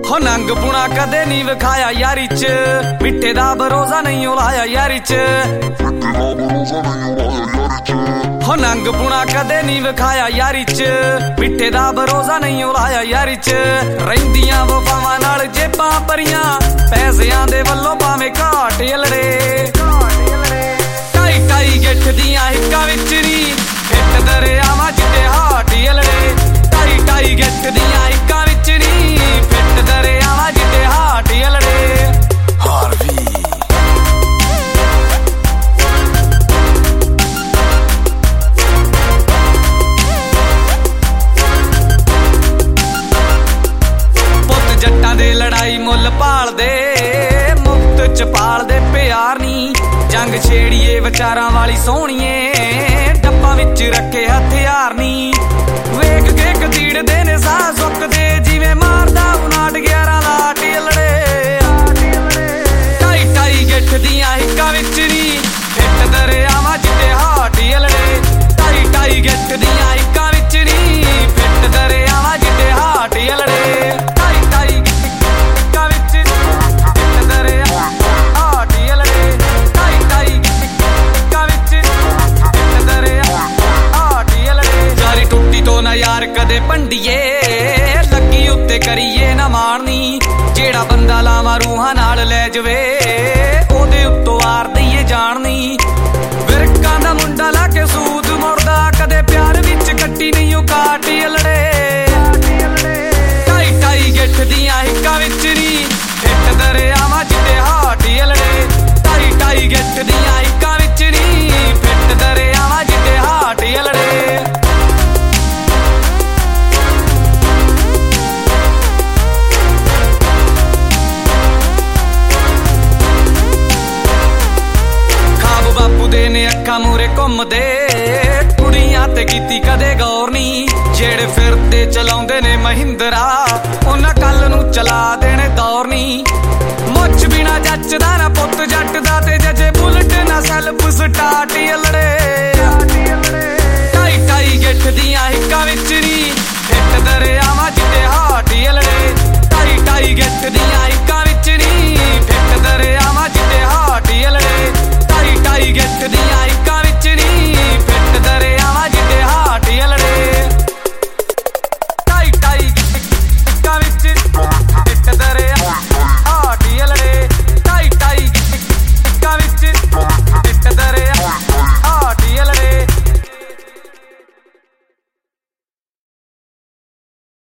हो नंग पुना कदे नहीं विखाया यारी च, मिठे दा भरोसा नहीं उलाया यारी च। हो नंग पुना कदे नहीं विखाया यारी च, मिठे दा भरोसा नहीं उलाया यारी च। रहिंदियां वफावां नाल जेबां भरियां, पैसियां दे वल्लों भावें घाट अलड़े। ढाई ढाई गिठ दियां हिक्कां विच नी हिट दरियावां जिते हाट अलड़े। ढाई ढाई गिठ दियां हिक्कां विच नी फिट दरियावां जिते हाट अलड़े। हारवी पुत जट्टां दे लड़ाई मुल भाल दे, मुफ्त च पाल दे प्यार नी। जंग छेड़िए विचारां वाली सोहणीए, डब्बां विच रखे हथियार नी। वेख के कतीड़दे ने साह सुकदे, जिवें मारदा उनाट 11 लाट अलड़े। ढाई ढाई गिठ दियां हिक्कां विच नी हिट दरियावां जिते हाट अलड़े। ढाई ढाई गिठ दियां हिक्कां विच नी फिट दरियावां जिते हाट अलड़े। ढाई ढाई हिक्कां विच हिट दरियावां हाट अलड़े। ढाई ढाई हिक्कां विच हिट दरियावां हाट अलड़े। यारी टुट्टी तो ना यार कदे भंडिए, लगी उत्ते करिए ना मारनी। जेड़ा बंदा लावां रूहां नाल लै जवे, ओदे उत्तों वार दईए जाणनी। विरकां दा मुंडा ला के सूद मुड़दा, कदे प्यार विच कट्टी नहीं ओ काट अलड़े। ढाई ढाई गिठ दियां हिक्कां विच नी हिट दरियावां जिते हाट अलड़े। ढाई ढाई गिठ दियां हिक्कां विच नी फिट दरियावां जिते हाट अलड़े। ने अखा मूरे घुमदे, कुड़ियां ते कीती कदे गौर नी। जेड़े फिरदे चलाउंदे ने महिंद्रा, उन्हां कल नूं चला देने दौर नी। मुछ बिना जचदा ना पुत जट दा, ते जजे बुलट ना सैल्फ स्टार्ट अलड़े। ढाई ढाई गिठ दियां हिक्कां विच